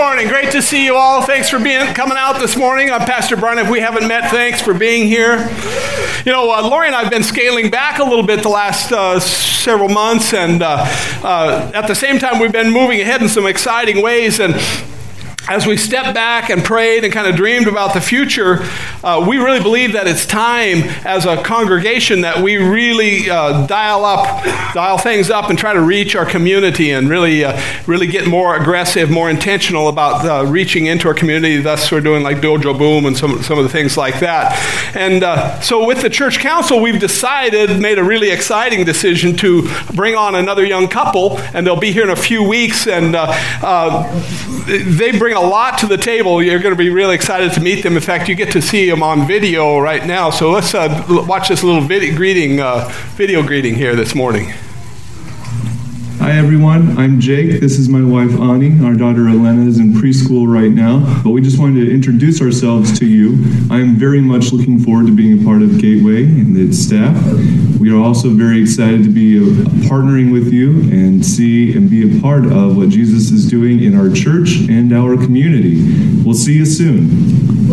morning. Great to see you all. Thanks for coming out this morning. I'm Pastor Brian. If we haven't met, thanks for being here. You know, Lori and I have been scaling back a little bit the last several months, and at the same time, we've been moving ahead in some exciting ways. And as we stepped back and prayed and kind of dreamed about the future, we really believe that it's time as a congregation that we really dial things up and try to reach our community and really get more aggressive, more intentional about reaching into our community. Thus, we're doing like Dojo Boom and some of the things like that. And so with the church council, we've made a really exciting decision to bring on another young couple, and they'll be here in a few weeks, and they bring a lot to the table. You're going to be really excited to meet them. In fact, you get to see them on video right now. So let's watch this little video greeting here this morning. Hi everyone, I'm Jake. This is my wife Ani. Our daughter Elena is in preschool right now, but we just wanted to introduce ourselves to you. I'm very much looking forward to being a part of Gateway and its staff. We are also very excited to be partnering with you and see and be a part of what Jesus is doing in our church and our community. We'll see you soon.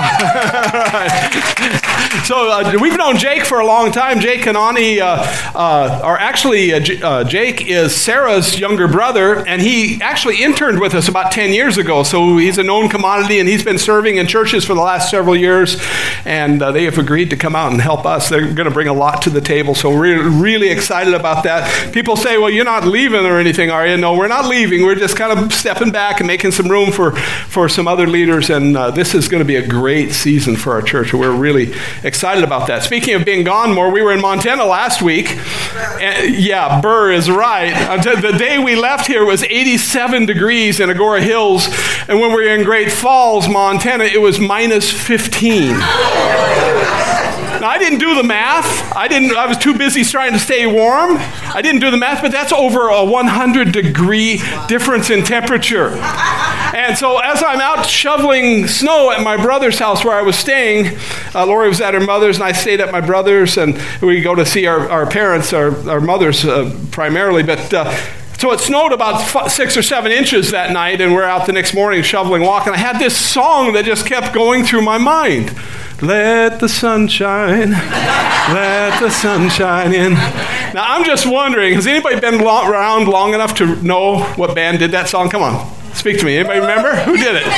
So we've known Jake for a long time. Jake and Ani are actually, Jake is Sarah's younger brother, and he actually interned with us about 10 years ago. So he's a known commodity, and he's been serving in churches for the last several years, and they have agreed to come out and help us. They're going to bring a lot to the table, so we're really excited about that. People say, well, you're not leaving or anything, are you? No, we're not leaving. We're just kind of stepping back and making some room for some other leaders, and this is going to be a great season for our church. We're really excited about that. Speaking of being gone more, we were in Montana last week. Yeah, Burr is right. The day we left here was 87 degrees in Agora Hills, and when we were in Great Falls, Montana, it was minus 15. Now, I didn't do the math. I was too busy trying to stay warm. I didn't do the math, but that's over a 100-degree difference in temperature. And so as I'm out shoveling snow at my brother's house where I was staying, Lori was at her mother's, and I stayed at my brother's, and we go to see our parents, our mothers primarily. But so it snowed about 6 or 7 inches that night, and we're out the next morning shoveling, walking. I had this song that just kept going through my mind. Let the sun shine, let the sun shine in. Now, I'm just wondering, has anybody been around long enough to know what band did that song? Come on, speak to me. Anybody remember? Who did it?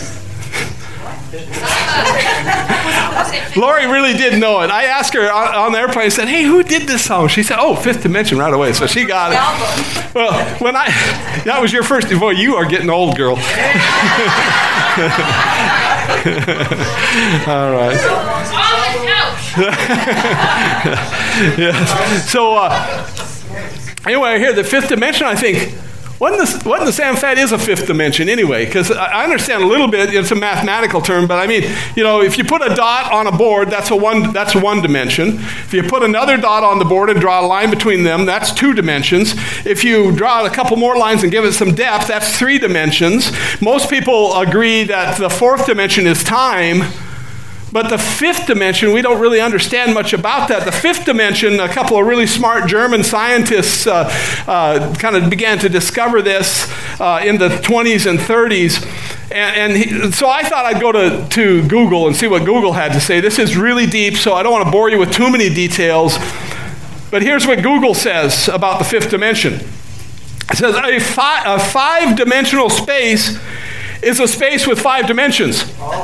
Lori really did know it. I asked her on the airplane, I said, hey, who did this song? She said, Fifth Dimension right away. So she got it. Well, that was your first, boy, you are getting old, girl. All right. Yeah. So anyway, here, the fifth dimension, I think, what in the Sam Fat is a fifth dimension anyway? Because I understand a little bit, it's a mathematical term, but I mean, you know, if you put a dot on a board, that's one dimension. If you put another dot on the board and draw a line between them, that's 2 dimensions. If you draw a couple more lines and give it some depth, that's 3 dimensions. Most people agree that the 4th dimension is time. But the 5th dimension, we don't really understand much about that. The 5th dimension, a couple of really smart German scientists kind of began to discover this in the 20s and 30s. So I thought I'd go to Google and see what Google had to say. This is really deep, so I don't want to bore you with too many details. But here's what Google says about the 5th dimension. It says a 5-dimensional space is a space with 5 dimensions.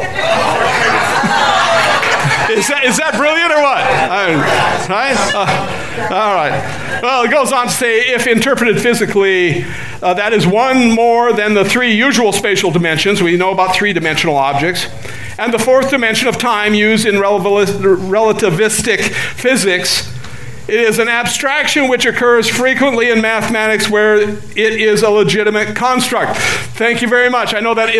Is that brilliant or what? Right? All right. Well, it goes on to say, if interpreted physically, that is one more than the 3 usual spatial dimensions. We know about 3-dimensional objects. And the 4th dimension of time used in relativistic physics. It is an abstraction which occurs frequently in mathematics where it is a legitimate construct. Thank you very much. I know that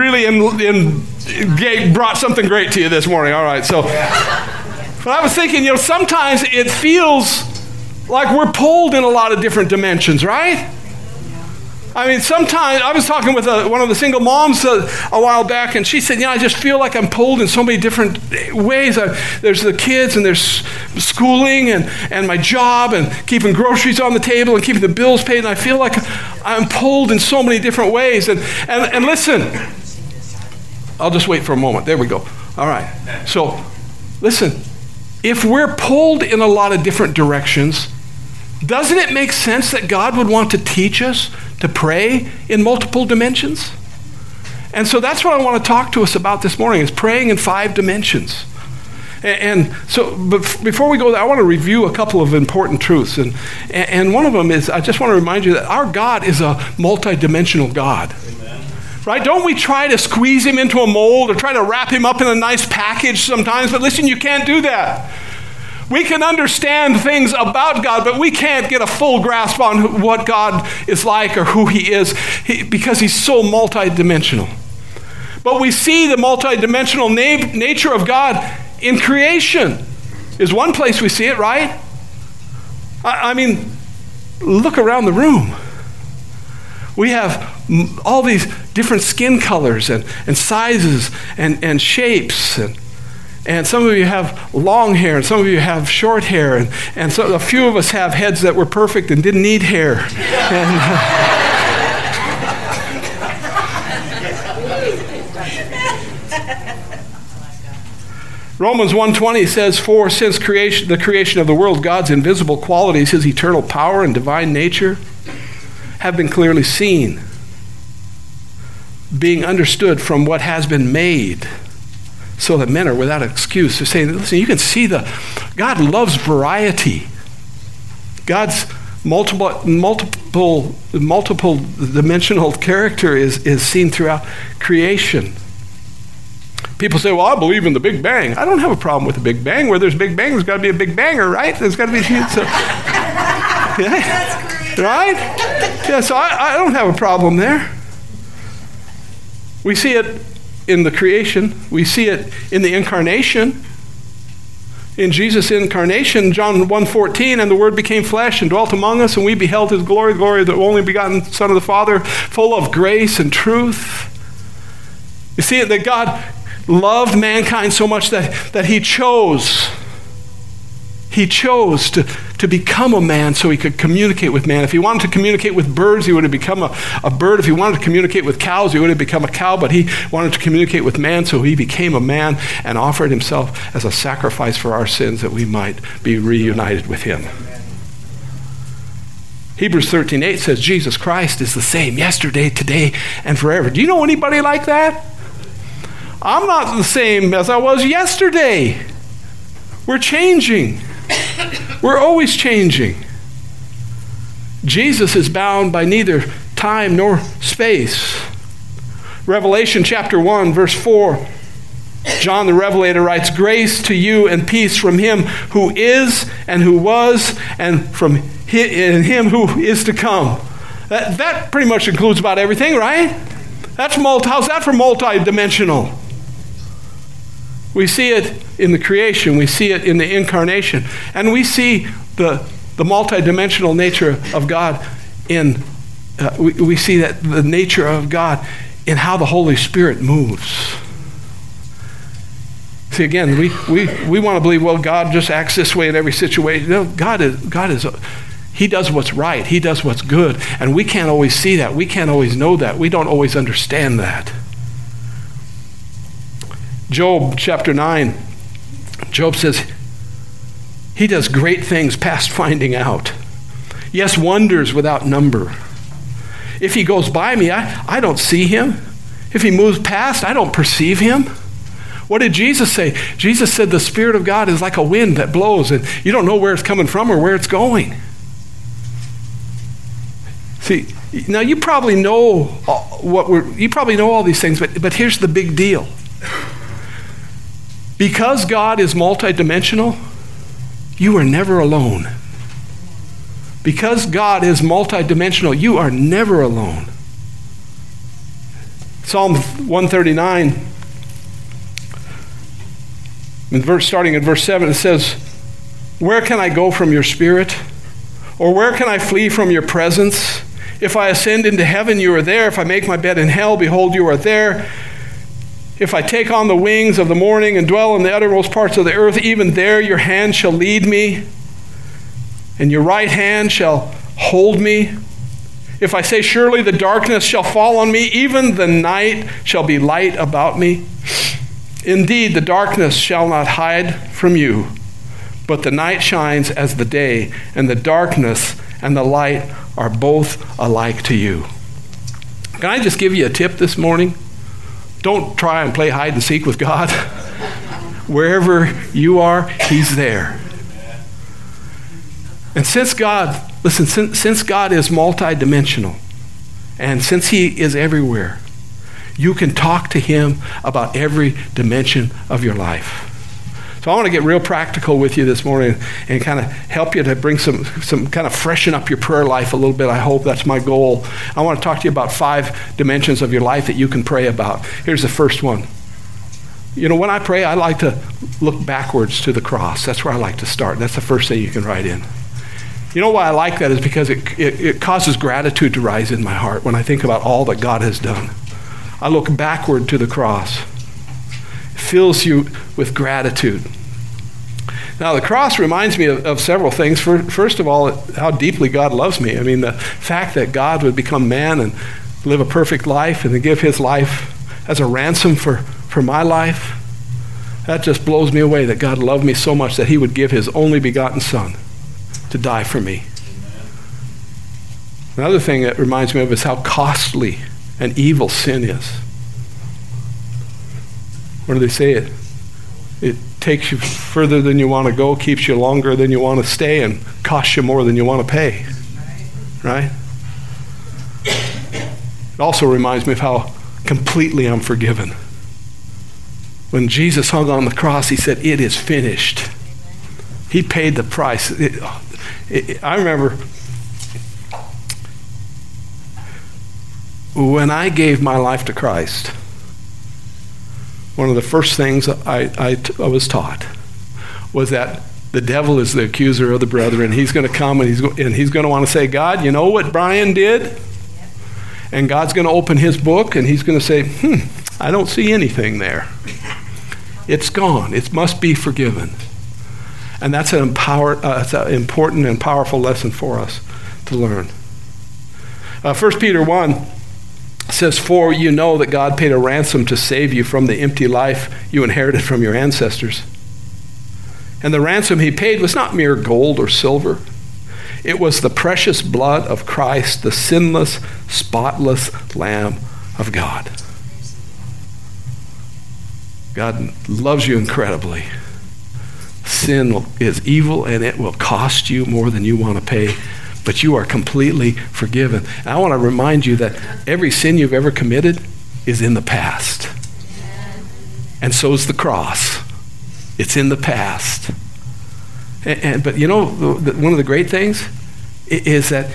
brought something great to you this morning. All right, so. But I was thinking, you know, sometimes it feels like we're pulled in a lot of different dimensions, right? I mean, sometimes, I was talking with one of the single moms a while back, and she said, I just feel like I'm pulled in so many different ways. There's the kids, and there's schooling, and my job, and keeping groceries on the table, and keeping the bills paid, and I feel like I'm pulled in so many different ways. And listen, I'll just wait for a moment. There we go. All right. So, listen, if we're pulled in a lot of different directions, doesn't it make sense that God would want to teach us to pray in multiple dimensions? And so that's what I want to talk to us about this morning, is praying in 5 dimensions. And so, but before we go there, I want to review a couple of important truths. And one of them is, I just want to remind you that our God is a multidimensional God. Amen. Right? Don't we try to squeeze him into a mold or try to wrap him up in a nice package sometimes? But listen, you can't do that. We can understand things about God, but we can't get a full grasp on what God is like or who he is because he's so multidimensional. But we see the multidimensional nature of God in creation. Is one place we see it, right? I mean, look around the room. We have all these different skin colors and sizes and shapes, and some of you have long hair, and some of you have short hair, and so a few of us have heads that were perfect and didn't need hair. Romans 1:20 says, "For since the creation of the world, God's invisible qualities, his eternal power and divine nature, have been clearly seen, being understood from what has been made, so that men are without excuse." They're saying, listen, you can see God loves variety. God's multiple dimensional character is seen throughout creation. People say, well, I believe in the Big Bang. I don't have a problem with the Big Bang. Where there's Big Bang, there's got to be a Big Banger, right? There's got to be... So, yeah, right? Yeah, so I don't have a problem there. We see it in the creation. We see it in the incarnation. In Jesus' incarnation, John 1:14, "And the Word became flesh and dwelt among us, and we beheld his glory, glory of the only begotten Son of the Father, full of grace and truth." You see it that God loved mankind so much that he chose to become a man so he could communicate with man. If he wanted to communicate with birds, he would have become a bird. If he wanted to communicate with cows, he would have become a cow. But he wanted to communicate with man, so he became a man and offered himself as a sacrifice for our sins that we might be reunited with him. Hebrews 13:8 says Jesus Christ is the same yesterday, today, and forever. Do you know anybody like that? I'm not the same as I was yesterday. We're changing. We're always changing. Jesus is bound by neither time nor space. Revelation chapter 1, verse 4, John the Revelator writes, "Grace to you and peace from him who is and who was and from him who is to come." That pretty much includes about everything, right? How's that for multidimensional? We see it in the creation. We see it in the incarnation. And we see the multidimensional nature of God we see that the nature of God in how the Holy Spirit moves. See, again, we want to believe, well, God just acts this way in every situation. No, God is he does what's right. He does what's good. And we can't always see that. We can't always know that. We don't always understand that. Job chapter 9, Job says, he does great things past finding out. Yes, wonders without number. If he goes by me, I don't see him. If he moves past, I don't perceive him. What did Jesus say? Jesus said the Spirit of God is like a wind that blows, and you don't know where it's coming from or where it's going. See, now you probably know all these things, but here's the big deal. Because God is multidimensional, you are never alone. Because God is multidimensional, you are never alone. Psalm 139, starting in verse 7, it says, "Where can I go from your spirit? Or where can I flee from your presence? If I ascend into heaven, you are there. If I make my bed in hell, behold, you are there. If I take on the wings of the morning and dwell in the uttermost parts of the earth, even there your hand shall lead me, and your right hand shall hold me. If I say, surely the darkness shall fall on me, even the night shall be light about me. Indeed, the darkness shall not hide from you, but the night shines as the day, and the darkness and the light are both alike to you. Can I just give you a tip this morning? Don't try and play hide and seek with God. Wherever you are, He's there. And since God is multidimensional, and since He is everywhere, you can talk to Him about every dimension of your life. So I want to get real practical with you this morning and kind of help you to bring some kind of freshen up your prayer life a little bit. I hope that's my goal. I want to talk to you about 5 dimensions of your life that you can pray about. Here's the first one. You know, when I pray, I like to look backwards to the cross. That's where I like to start. That's the first thing you can write in. You know why I like that is because it causes gratitude to rise in my heart when I think about all that God has done. I look backward to the cross. Fills you with gratitude. Now, the cross reminds me of several things. First of all, how deeply God loves me. I mean, the fact that God would become man and live a perfect life and to give His life as a ransom for my life, that just blows me away that God loved me so much that He would give His only begotten Son to die for me. Another thing that reminds me of is how costly and evil sin is. What do they say? It takes you further than you want to go, keeps you longer than you want to stay, and costs you more than you want to pay. Right? It also reminds me of how completely I'm forgiven. When Jesus hung on the cross, He said, "It is finished." He paid the price. I remember when I gave my life to Christ, one of the first things I was taught was that the devil is the accuser of the brethren. He's going to come and he's going to want to say, God, you know what Brian did? And God's going to open His book and He's going to say, I don't see anything there. It's gone. It must be forgiven. And that's an important and powerful lesson for us to learn. 1 Peter 1 says, for you know that God paid a ransom to save you from the empty life you inherited from your ancestors. And the ransom He paid was not mere gold or silver. It was the precious blood of Christ, the sinless, spotless Lamb of God. God loves you incredibly. Sin is evil and it will cost you more than you want to pay. But you are completely forgiven. And I want to remind you that every sin you've ever committed is in the past. And so is the cross. It's in the past. But you know, one of the great things is that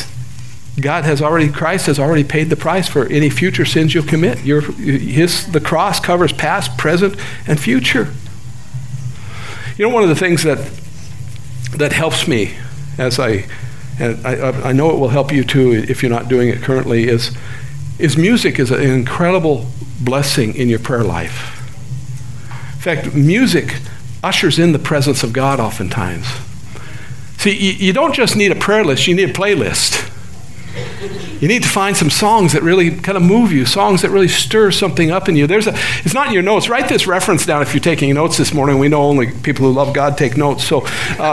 Christ has already paid the price for any future sins you'll commit. The cross covers past, present, and future. You know, one of the things that helps me and I know it will help you too if you're not doing it currently, is music is an incredible blessing in your prayer life. In fact, music ushers in the presence of God oftentimes. See, you don't just need a prayer list, you need a playlist. You need to find some songs that really kind of move you, songs that really stir something up in you. It's not in your notes. Write this reference down if you're taking notes this morning. We know only people who love God take notes. So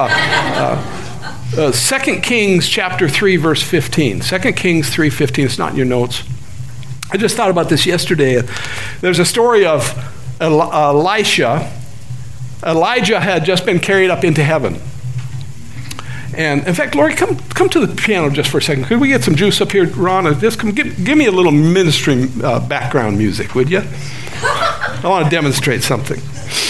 2 Kings chapter 3, verse 15. 2 Kings 3:15. It's not in your notes. I just thought about this yesterday. There's a story of Elisha. Elijah had just been carried up into heaven. And in fact, Lori, come to the piano just for a second. Could we get some juice up here, Ron? Just give me a little ministry background music, would you? I want to demonstrate something.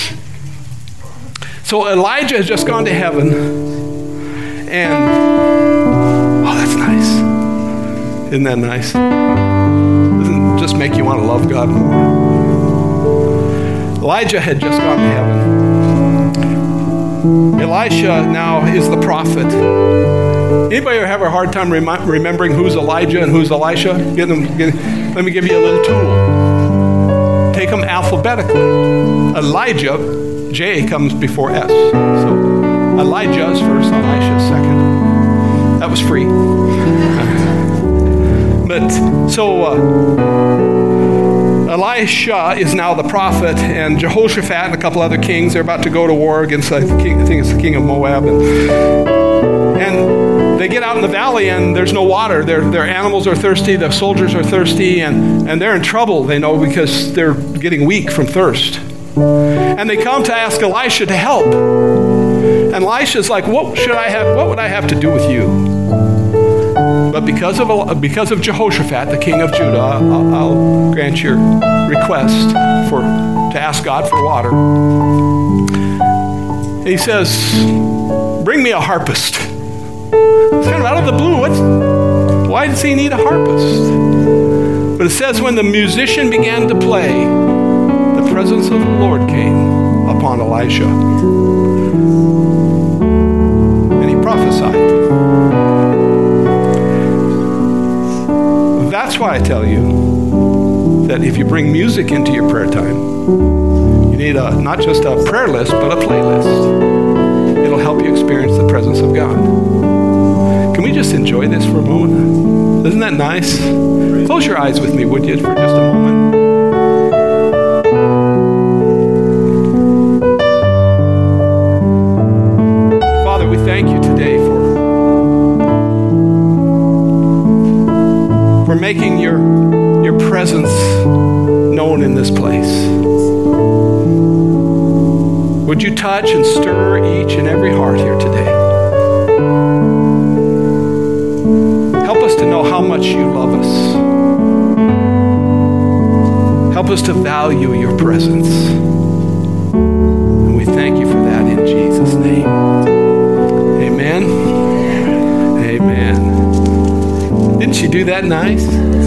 So Elijah has just gone to heaven, and oh, that's nice. Isn't that nice? Doesn't it just make you want to love God more? Elijah had just gone to heaven. Elisha now is the prophet. Anybody ever have a hard time remembering who's Elijah and who's Elisha? Let me give you a little tool. Take them alphabetically. Elijah, J comes before S. So Elijah is first, Elisha is second. That was free. But so Elisha is now the prophet, and Jehoshaphat and a couple other kings, they're about to go to war against, I think it's the king of Moab. And they get out in the valley and there's no water. Their animals are thirsty, the soldiers are thirsty, and they're in trouble, they know, because they're getting weak from thirst. And they come to ask Elisha to help. And Elisha's like, what would I have to do with you? But because of Jehoshaphat, the king of Judah, I'll grant your request to ask God for water. And he says, bring me a harpist. It's kind of out of the blue. Why does he need a harpist? But it says when the musician began to play, the presence of the Lord came upon Elisha. And he prophesied. That's why I tell you that if you bring music into your prayer time, you need not just a prayer list, but a playlist. It'll help you experience the presence of God. Can we just enjoy this for a moment? Isn't that nice? Close your eyes with me, would you, for just a moment? Father, we thank you today for making your presence known in this place. Would you touch and stir each and every heart here today? Help us to know how much you love us. Help us to value your presence. And we thank you for that in Jesus' name. Amen. Amen. Didn't she do that nice?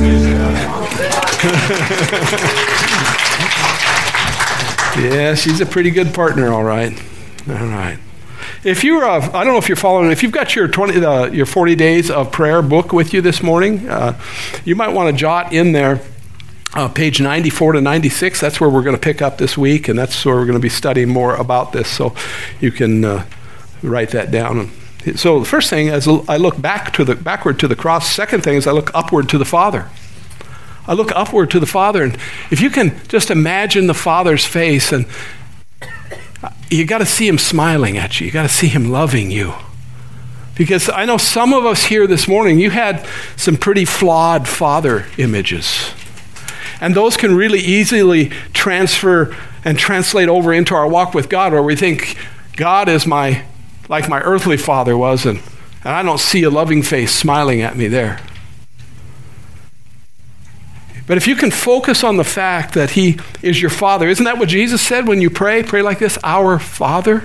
Yeah, she's a pretty good partner, all right. All right. If you're, I don't know if you're following, if you've got your 40 days of prayer book with you this morning, you might want to jot in there page 94 to 96. That's where we're going to pick up this week, and that's where we're going to be studying more about this. So you can write that down. So the first thing is I look backward to the cross. Second thing is I look upward to the Father. I look upward to the Father, and if you can just imagine the Father's face, and you got to see him smiling at you. You got to see him loving you. Because I know some of us here this morning, you had some pretty flawed father images. And those can really easily transfer and translate over into our walk with God, where we think God is like my earthly father was, and I don't see a loving face smiling at me there. But if you can focus on the fact that he is your Father, isn't that what Jesus said when you pray? Pray like this, our Father.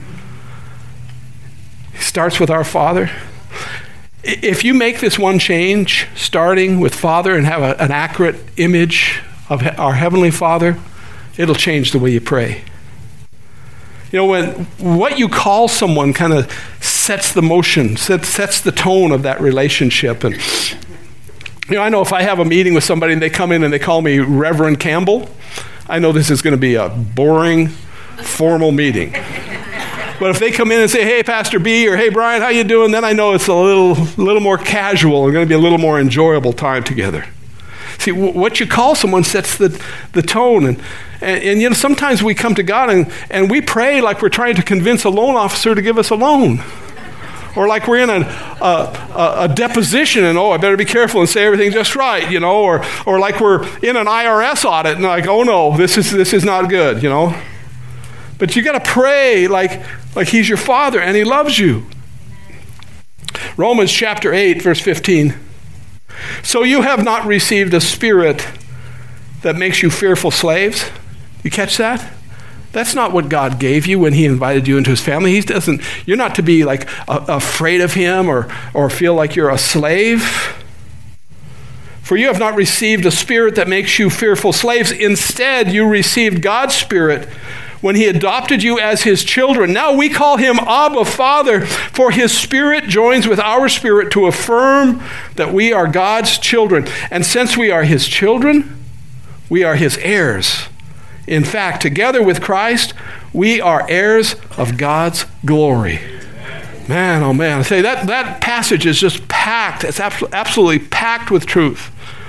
He starts with our Father. If you make this one change, starting with Father, and have an accurate image of our Heavenly Father, it'll change the way you pray. You know, when what you call someone kind of sets the motion, sets the tone of that relationship. And you know, I know if I have a meeting with somebody and they come in and they call me Reverend Campbell, I know this is going to be a boring, formal meeting. But if they come in and say, hey, Pastor B, or hey, Brian, how you doing? Then I know it's a little more casual and going to be a little more enjoyable time together. See, what you call someone sets the tone. And you know, sometimes we come to God and we pray like we're trying to convince a loan officer to give us a loan. Or like we're in a deposition and, I better be careful and say everything just right, you know. Or like we're in an IRS audit and like, oh no, this is not good, you know. But you got to pray like he's your Father and he loves you. Romans chapter 8, verse 15. So you have not received a spirit that makes you fearful slaves. You catch that? That's not what God gave you when he invited you into his family. You're not to be like afraid of him or feel like you're a slave. For you have not received a spirit that makes you fearful slaves. Instead, you received God's Spirit, when he adopted you as his children. Now we call him Abba, Father, for his Spirit joins with our spirit to affirm that we are God's children. And since we are his children, we are his heirs. In fact, together with Christ, we are heirs of God's glory. Man, oh man, I say that passage is just packed. It's absolutely packed with truth.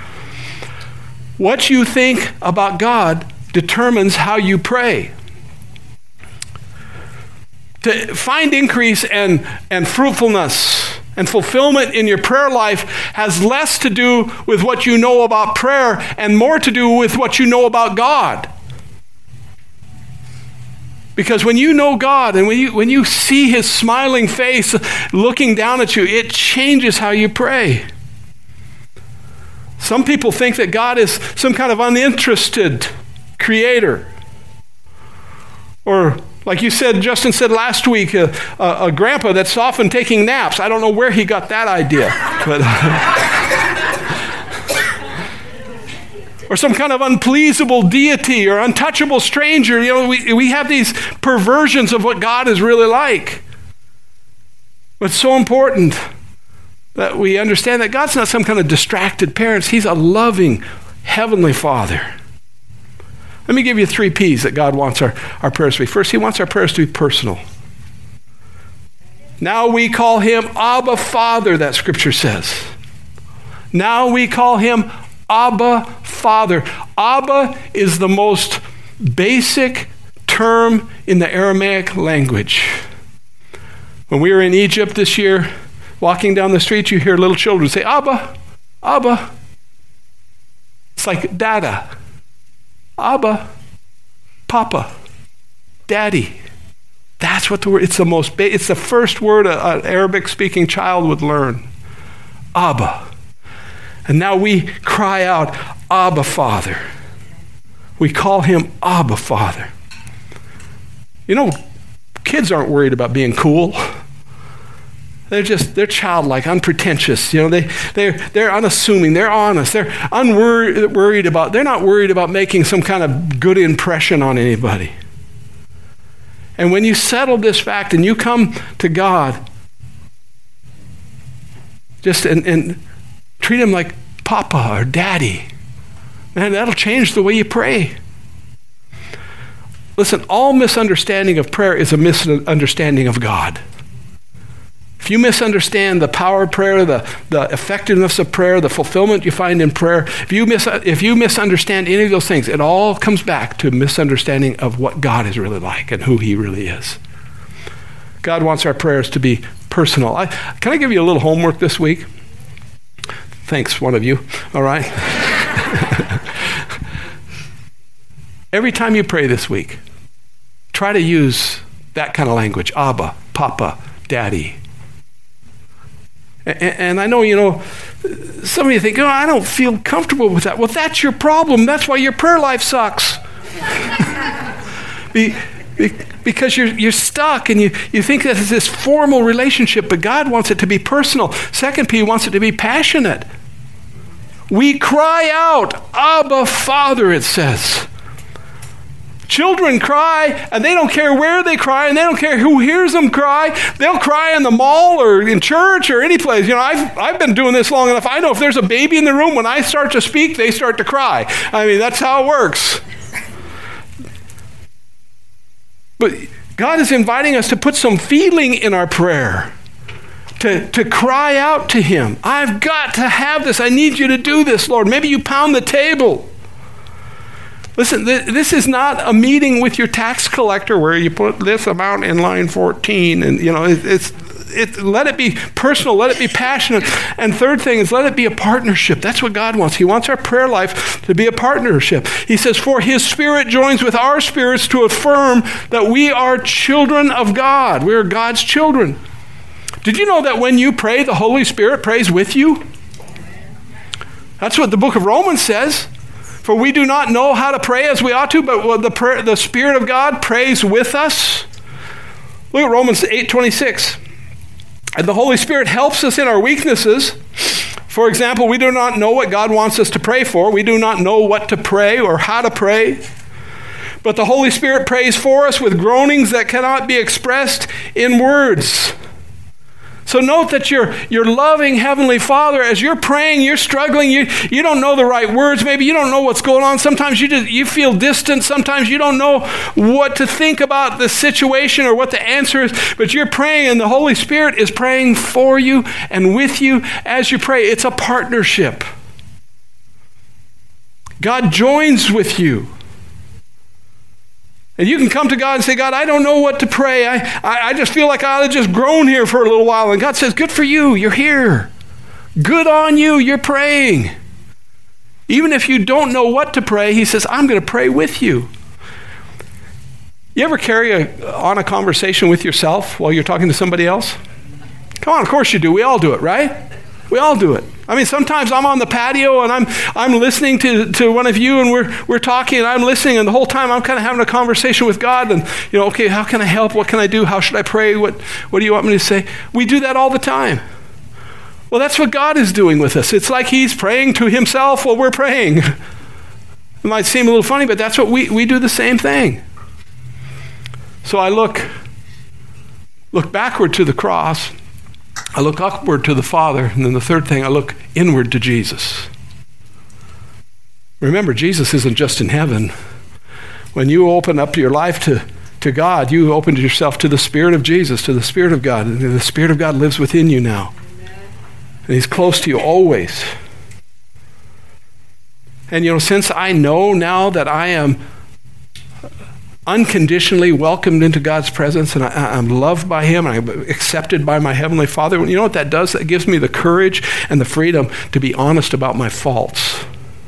What you think about God determines how you pray. To find increase and fruitfulness and fulfillment in your prayer life has less to do with what you know about prayer and more to do with what you know about God. Because when you know God and when you see his smiling face looking down at you, it changes how you pray. Some people think that God is some kind of uninterested creator. Or like Justin said last week, a grandpa that's often taking naps. I don't know where he got that idea. Or some kind of unpleasable deity or untouchable stranger. We have these perversions of what God is really like. But it's so important that we understand that God's not some kind of distracted parent. He's a loving heavenly Father. Let me give you 3 P's that God wants our prayers to be. First, he wants our prayers to be personal. Now we call him Abba, Father, that scripture says. Now we call him Abba, Father. Abba is the most basic term in the Aramaic language. When we were in Egypt this year, walking down the street, you hear little children say, Abba, Abba. It's like Dada. Abba, Papa, Daddy. That's what the word, it's the first word an Arabic-speaking child would learn. Abba. And now we cry out, Abba, Father. We call him Abba, Father. Kids aren't worried about being cool. They're childlike, unpretentious. They're unassuming. They're honest. They're they're not worried about making some kind of good impression on anybody. And when you settle this fact and you come to God, and treat him like Papa or Daddy, man, that'll change the way you pray. Listen, all misunderstanding of prayer is a misunderstanding of God. If you misunderstand the power of prayer, the effectiveness of prayer, the fulfillment you find in prayer, if you misunderstand any of those things, it all comes back to a misunderstanding of what God is really like and who he really is. God wants our prayers to be personal. Can I give you a little homework this week? Thanks, one of you. All right. Every time you pray this week, try to use that kind of language. Abba, Papa, Daddy. And I know, some of you think, I don't feel comfortable with that. Well, that's your problem. That's why your prayer life sucks. Because you're stuck and you think that it's this formal relationship, but God wants it to be personal. 2 P wants it to be passionate. We cry out, Abba, Father, it says. Children cry, and they don't care where they cry, and they don't care who hears them cry. They'll cry in the mall or in church or any place. I've been doing this long enough. I know if there's a baby in the room, when I start to speak, they start to cry. That's how it works. But God is inviting us to put some feeling in our prayer, to cry out to him. I've got to have this. I need you to do this, Lord. Maybe you pound the table. Listen, this is not a meeting with your tax collector where you put this amount in line 14 and, let it be personal, let it be passionate. And third thing is let it be a partnership. That's what God wants. He wants our prayer life to be a partnership. He says, for his Spirit joins with our spirits to affirm that we are children of God. We are God's children. Did you know that when you pray, the Holy Spirit prays with you? That's what the book of Romans says. For we do not know how to pray as we ought to, but the Spirit of God prays with us. Look at Romans 8:26. And the Holy Spirit helps us in our weaknesses. For example, we do not know what God wants us to pray for. We do not know what to pray or how to pray. But the Holy Spirit prays for us with groanings that cannot be expressed in words. So note that your loving Heavenly Father, as you're praying, you're struggling, you don't know the right words, maybe you don't know what's going on. Sometimes you feel distant. Sometimes you don't know what to think about the situation or what the answer is. But you're praying, and the Holy Spirit is praying for you and with you as you pray. It's a partnership. God joins with you. And you can come to God and say, God, I don't know what to pray. I just feel like I ought to just groan here for a little while. And God says, good for you. You're here. Good on you. You're praying. Even if you don't know what to pray, he says, I'm going to pray with you. You ever carry on a conversation with yourself while you're talking to somebody else? Come on, of course you do. We all do it, right? We all do it. I mean, sometimes I'm on the patio and I'm listening to one of you, and we're talking, and I'm listening, and the whole time I'm kind of having a conversation with God, and okay, how can I help? What can I do? How should I pray? What do you want me to say? We do that all the time. Well, that's what God is doing with us. It's like he's praying to himself while we're praying. It might seem a little funny, but that's what we do the same thing. So I look backward to the cross. I look upward to the Father, and then the third thing, I look inward to Jesus. Remember, Jesus isn't just in heaven. When you open up your life to God, you open yourself to the Spirit of Jesus, to the Spirit of God, and the Spirit of God lives within you now. And he's close to you always. And since I know now that I am unconditionally welcomed into God's presence, and I'm loved by him, and I'm accepted by my Heavenly Father. You know what that does? That gives me the courage and the freedom to be honest about my faults.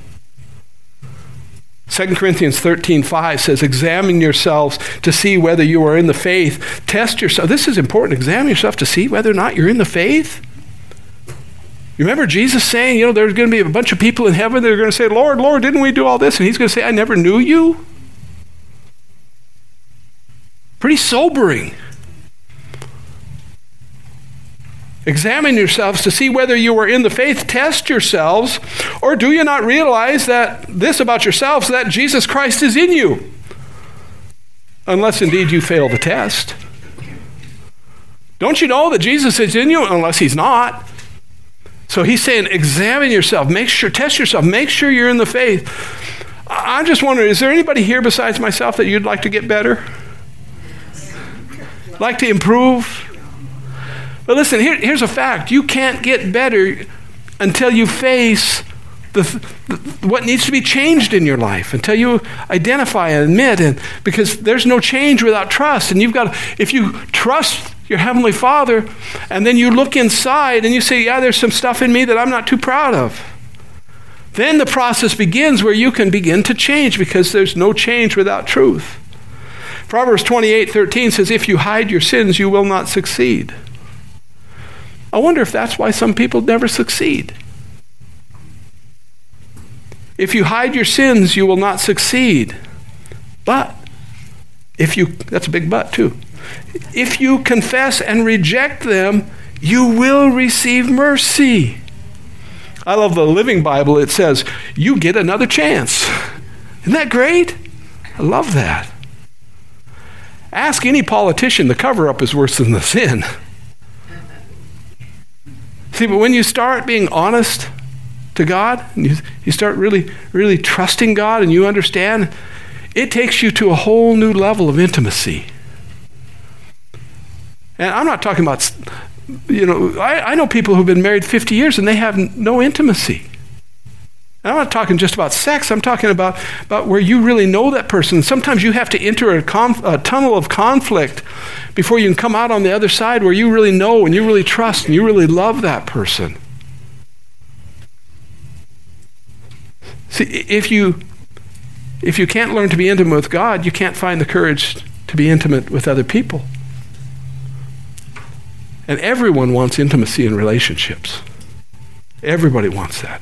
2 Corinthians 13:5 says, examine yourselves to see whether you are in the faith. Test yourself. This is important. Examine yourself to see whether or not you're in the faith. You remember Jesus saying, there's going to be a bunch of people in heaven that are going to say, Lord, Lord, didn't we do all this? And he's going to say, I never knew you. Pretty sobering. Examine yourselves to see whether you are in the faith. Test yourselves. Or do you not realize that this about yourselves, that Jesus Christ is in you? Unless indeed you fail the test. Don't you know that Jesus is in you unless he's not? So he's saying, examine yourself. Test yourself. Make sure you're in the faith. I'm just wondering, is there anybody here besides myself that you'd like to get better? Like to improve? But listen, here's a fact. You can't get better until you face what needs to be changed in your life, until you identify and admit, because there's no change without trust. And if you trust your Heavenly Father, and then you look inside and you say, yeah, there's some stuff in me that I'm not too proud of. Then the process begins where you can begin to change, because there's no change without truth. Proverbs 28:13 says, if you hide your sins, you will not succeed. I wonder if that's why some people never succeed. If you hide your sins, you will not succeed. But that's a big but too. If you confess and reject them, you will receive mercy. I love the Living Bible. It says, you get another chance. Isn't that great? I love that. Ask any politician, the cover-up is worse than the sin. See, but when you start being honest to God, and you start really, really trusting God, and you understand, it takes you to a whole new level of intimacy. And I'm not talking about, I know people who've been married 50 years and they have no intimacy. And I'm not talking just about sex. I'm talking about where you really know that person. Sometimes you have to enter a tunnel of conflict before you can come out on the other side where you really know and you really trust and you really love that person. See, if you can't learn to be intimate with God, you can't find the courage to be intimate with other people. And everyone wants intimacy in relationships. Everybody wants that.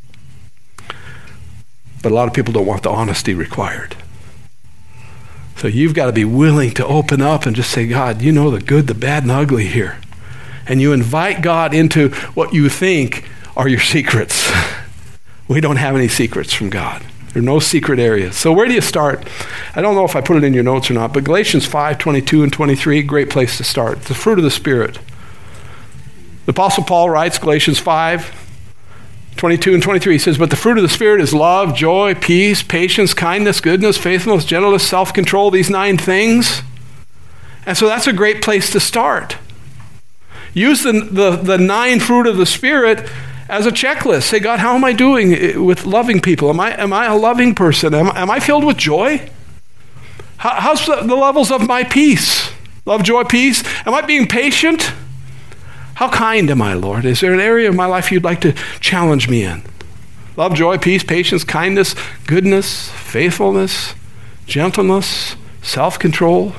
But a lot of people don't want the honesty required. So you've got to be willing to open up and just say, God, you know the good, the bad, and ugly here. And you invite God into what you think are your secrets. We don't have any secrets from God. There are no secret areas. So where do you start? I don't know if I put it in your notes or not, but Galatians 5:22 and 23, great place to start. The fruit of the Spirit. The Apostle Paul writes, Galatians 5:22 and 23, he says, but the fruit of the Spirit is love, joy, peace, patience, kindness, goodness, faithfulness, gentleness, self-control, these 9 things. And so that's a great place to start. Use the 9 fruit of the Spirit as a checklist. Say, God, how am I doing with loving people? Am I a loving person? Am I filled with joy? How's the levels of my peace? Love, joy, peace? Am I being patient? How kind am I, Lord? Is there an area of my life you'd like to challenge me in? Love, joy, peace, patience, kindness, goodness, faithfulness, gentleness, self-control.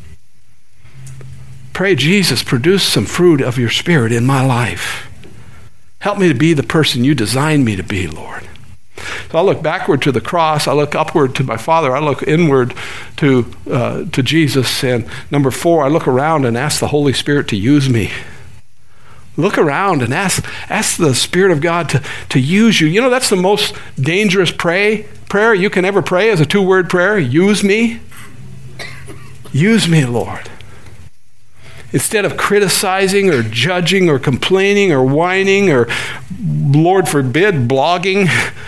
Pray, Jesus, produce some fruit of your Spirit in my life. Help me to be the person you designed me to be, Lord. So I look backward to the cross. I look upward to my Father. I look inward to Jesus. And number 4, I look around and ask the Holy Spirit to use me. Look around and ask the Spirit of God to use you. You know, that's the most dangerous prayer you can ever pray is a 2-word prayer. Use me. Use me, Lord. Instead of criticizing or judging or complaining or whining or, Lord forbid, blogging,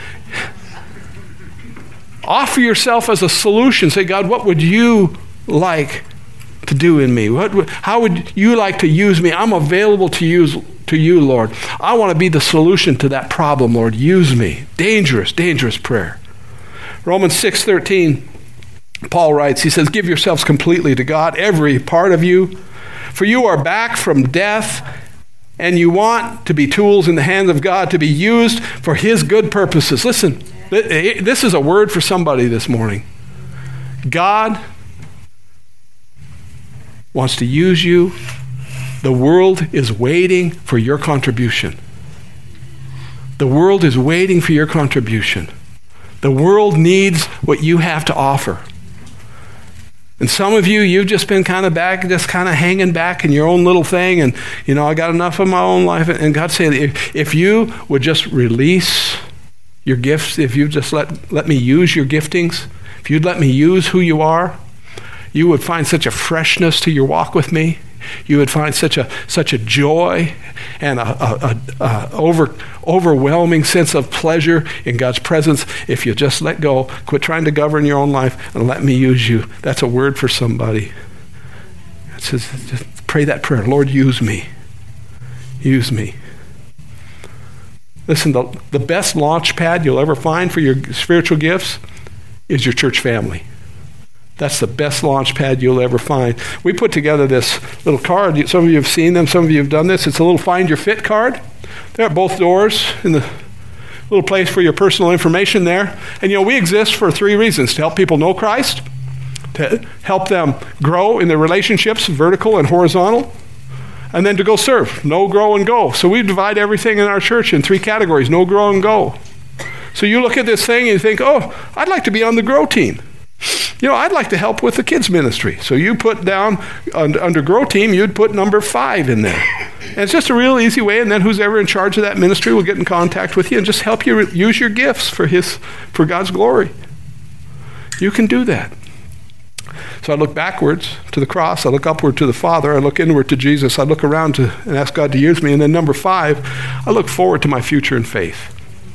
offer yourself as a solution. Say, God, what would you like to do in me? How would you like to use me? I'm available to you, Lord. I want to be the solution to that problem, Lord. Use me. Dangerous, dangerous prayer. Romans 6:13, Paul writes, he says, give yourselves completely to God, every part of you. For you are back from death, and you want to be tools in the hands of God to be used for his good purposes. Listen, this is a word for somebody this morning. God wants to use you. The world is waiting for your contribution. The world is waiting for your contribution. The world needs what you have to offer. And some of you, you've just been kind of hanging back in your own little thing, and, I got enough of my own life. And God's saying, if you would just release your gifts, if you just let me use your giftings, if you'd let me use who you are, you would find such a freshness to your walk with me. You would find such a joy and a overwhelming sense of pleasure in God's presence if you just let go, quit trying to govern your own life, and let me use you. That's a word for somebody. It says, just pray that prayer. Lord, use me. Use me. Listen, the best launch pad you'll ever find for your spiritual gifts is your church family. That's the best launch pad you'll ever find. We put together this little card. Some of you have seen them. Some of you have done this. It's a little Find Your Fit card. They're at both doors in the little place for your personal information there. And we exist for 3 reasons: to help people know Christ, to help them grow in their relationships, vertical and horizontal, and then to go serve. Know, grow, and go. So we divide everything in our church in 3 categories: know, grow, and go. So you look at this thing and you think, oh, I'd like to be on the grow team. I'd like to help with the kids ministry. So you put down, under grow team, you'd put number 5 in there. And it's just a real easy way, and then who's ever in charge of that ministry will get in contact with you and just help you use your gifts for God's glory. You can do that. So I look backwards to the cross, I look upward to the Father, I look inward to Jesus, I look around and ask God to use me, and then number 5, I look forward to my future in faith.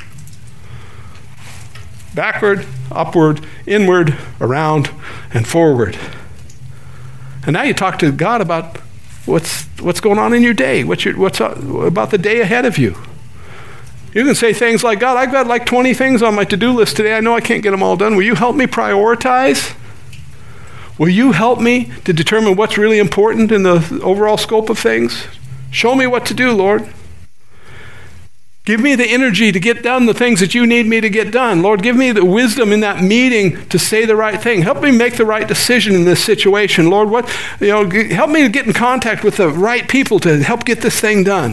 Backward, upward, inward, around, and forward. And now you talk to God about what's going on in your day, what's about the day ahead of you. You can say things like, God, I've got like 20 things on my to-do list today. I know I can't get them all done. Will you help me prioritize? Will you help me to determine what's really important in the overall scope of things? Show me what to do, Lord. Give me the energy to get done the things that you need me to get done. Lord, give me the wisdom in that meeting to say the right thing. Help me make the right decision in this situation. Lord, help me to get in contact with the right people to help get this thing done.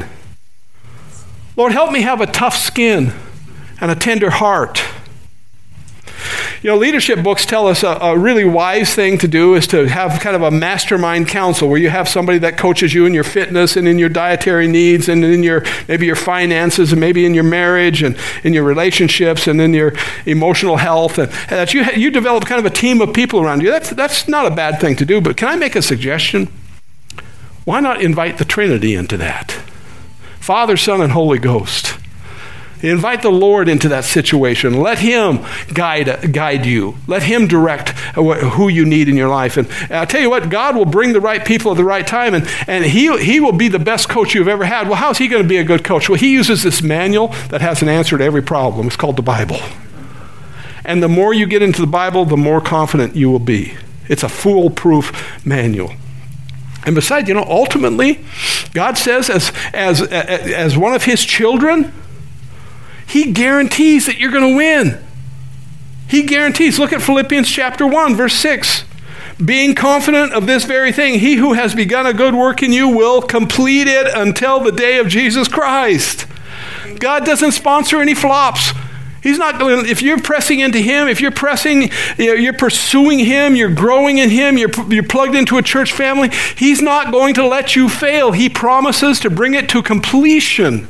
Lord, help me have a tough skin and a tender heart. leadership books tell us a really wise thing to do is to have kind of a mastermind council where you have somebody that coaches you in your fitness and in your dietary needs and in maybe your finances and maybe in your marriage and in your relationships and in your emotional health, and that you develop kind of a team of people around you. That's not a bad thing to do, but can I make a suggestion? Why not invite the Trinity into that? Father, Son, and Holy Ghost. Invite the Lord into that situation. Let Him guide you. Let Him direct who you need in your life. And I'll tell you what, God will bring the right people at the right time, and He will be the best coach you've ever had. Well, how's He going to be a good coach? Well, He uses this manual that has an answer to every problem. It's called the Bible. And the more you get into the Bible, the more confident you will be. It's a foolproof manual. And besides, ultimately, God says as one of His children, He guarantees that you're going to win. He guarantees. Look at Philippians chapter 1, verse 6. Being confident of this very thing, He who has begun a good work in you will complete it until the day of Jesus Christ. God doesn't sponsor any flops. He's not going. If you're pressing into Him, if you're you're pursuing Him, you're growing in Him, you're plugged into a church family, He's not going to let you fail. He promises to bring it to completion.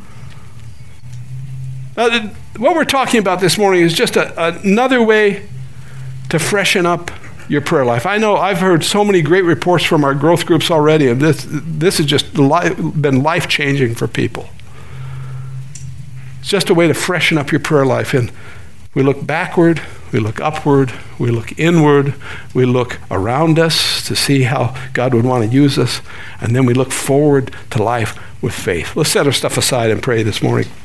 What we're talking about this morning is just another way to freshen up your prayer life. I know I've heard so many great reports from our growth groups already, and this has just been life-changing for people. It's just a way to freshen up your prayer life. And we look backward, we look upward, we look inward, we look around us to see how God would want to use us, and then we look forward to life with faith. Let's set our stuff aside and pray this morning.